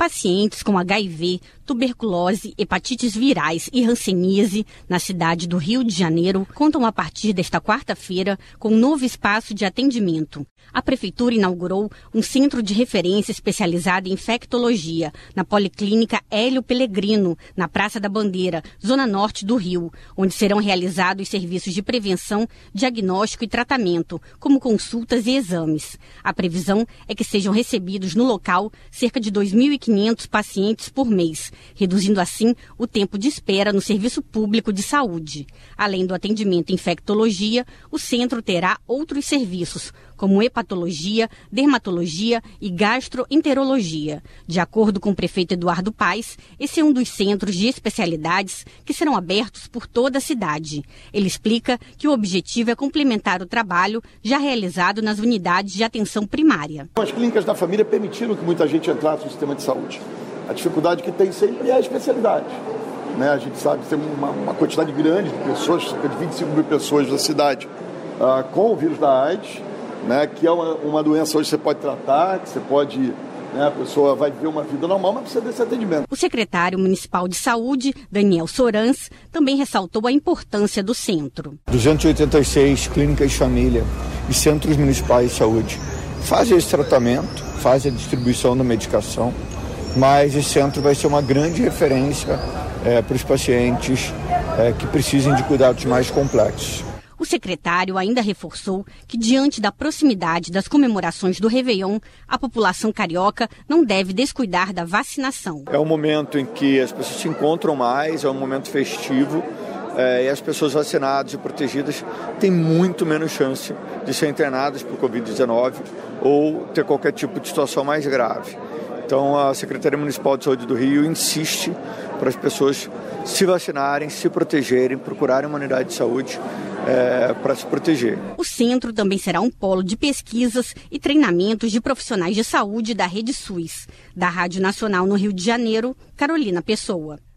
pacientes com HIV, tuberculose, hepatites virais e hanseníase na cidade do Rio de Janeiro contam a partir desta quarta-feira com um novo espaço de atendimento. A Prefeitura inaugurou um centro de referência especializado em infectologia na Policlínica Hélio Pellegrino, na Praça da Bandeira, zona norte do Rio, onde serão realizados serviços de prevenção, diagnóstico e tratamento, como consultas e exames. A previsão é que sejam recebidos no local cerca de 2.500 pacientes por mês, reduzindo assim o tempo de espera no serviço público de saúde. Além do atendimento em infectologia, o centro terá outros serviços, como hepatologia, dermatologia e gastroenterologia. De acordo com o prefeito Eduardo Paes, esse é um dos centros de especialidades que serão abertos por toda a cidade. Ele explica que o objetivo é complementar o trabalho já realizado nas unidades de atenção primária. As clínicas da família permitiram que muita gente entrasse no sistema de saúde. A dificuldade que tem sempre é a especialidade. A gente sabe que tem uma quantidade grande de pessoas, cerca de 25 mil pessoas da cidade, com o vírus da AIDS, que é uma doença hoje que você pode tratar, que você pode, a pessoa vai viver uma vida normal, mas precisa desse atendimento. O secretário municipal de saúde, Daniel Sorans, também ressaltou a importância do centro. 286 clínicas de família e centros municipais de saúde fazem esse tratamento, fazem a distribuição da medicação, mas esse centro vai ser uma grande referência para os pacientes que precisem de cuidados mais complexos. O secretário ainda reforçou que, diante da proximidade das comemorações do Réveillon, a população carioca não deve descuidar da vacinação. É um momento em que as pessoas se encontram mais, é um momento festivo, e as pessoas vacinadas e protegidas têm muito menos chance de ser internadas por Covid-19 ou ter qualquer tipo de situação mais grave. Então, a Secretaria Municipal de Saúde do Rio insiste para as pessoas se vacinarem, se protegerem, procurarem uma unidade de saúde para se proteger. O centro também será um polo de pesquisas e treinamentos de profissionais de saúde da Rede SUS. Da Rádio Nacional no Rio de Janeiro, Carolina Pessoa.